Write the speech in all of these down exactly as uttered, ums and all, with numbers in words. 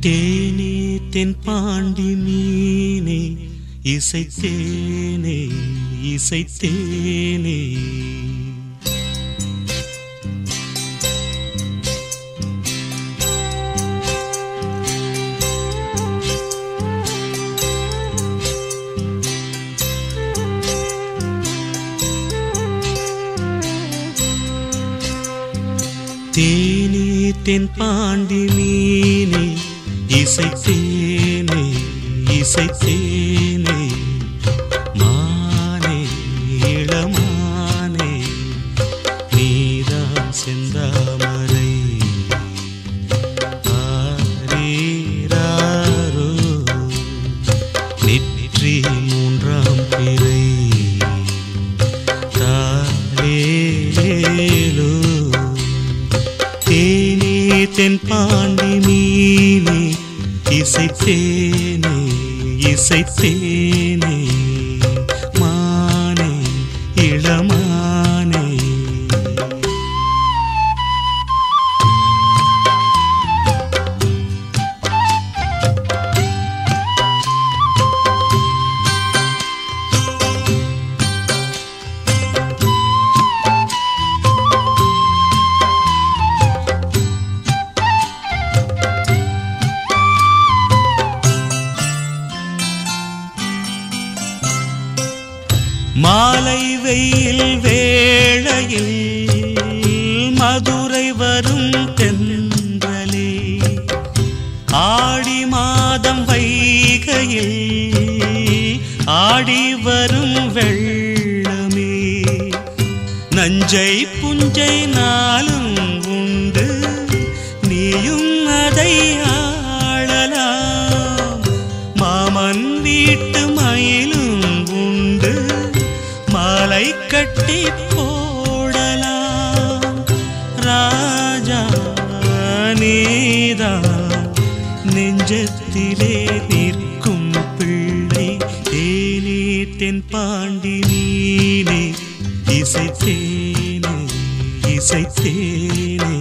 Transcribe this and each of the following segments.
தேனே தென்பாண்டி மீனே இசைத்தேனே இசைத்தேனே தேனே தென்பாண்டி மீனே இசைத்தேனே இசைத்தேனே மானே இளமானே நீதான் செந்தாமரை ஆரீராரோ நெற்றி மூன்றாம் பிறை தாலேலோ தேனே தென்பாண்டி மீனே இசைத்தேனே இசைத்தேனே மானே இளமானே மாலை வெயில் வேளையில் மதுரை வரும் தென்றலே ஆடி மாதம் வைகையில் ஆடி வரும் வெள்ளமே நஞ்சை புஞ்சை நாளும் உண்டு நீயும் அதை ஆளலாம் மாமன் வீட்டு மயிலும் உண்டு மாலை கட்டி போடலாம் ராஜா நீதான் நெஞ்சத்திலே நிற்கும் பிள்ளை தேனே தென்பாண்டி மீனே இசைத்தேனே இசைத்தேனே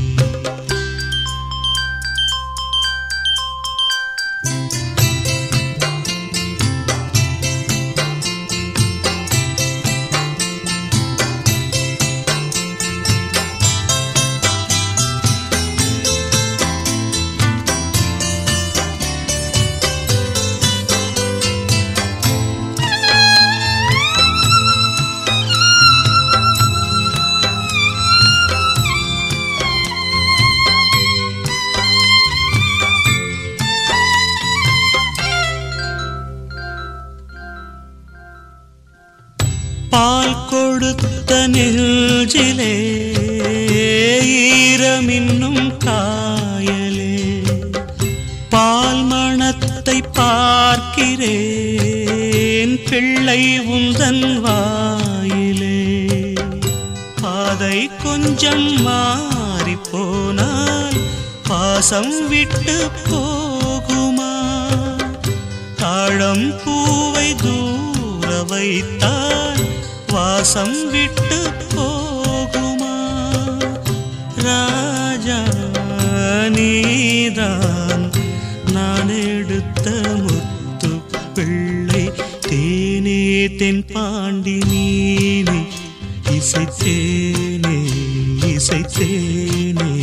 பால் கொடுத்த நெஞ்சிலே ஈரமின்னும் காயலே பால் மணத்தை பார்க்கிறேன் பிள்ளை உந்தன் வாயிலே பாதை கொஞ்சம் மாறி போனால் பாசம் விட்டு போகுமா தாழம் பூவை தூர வைத்தால் வாசம் விட்டு போகுமா ராஜா நீதான் நான் எடுத்த முத்து பிள்ளை தேனே தென்பாண்டி மீனே இசைத்தேனே இசைத்தேனே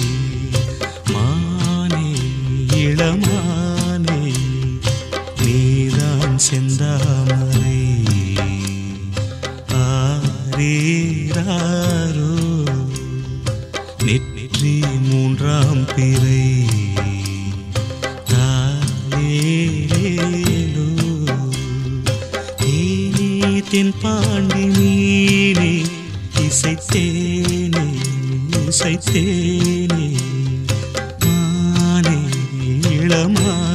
மானே இளமானே நீதான் செந்தாமரை ஆரீராரோ நெற்றி மூன்றாம் பிறை தாலேலோ தேனே தென்பாண்டி மீனே இசைத்தேனே இசைத்தேனே மானே இளமானே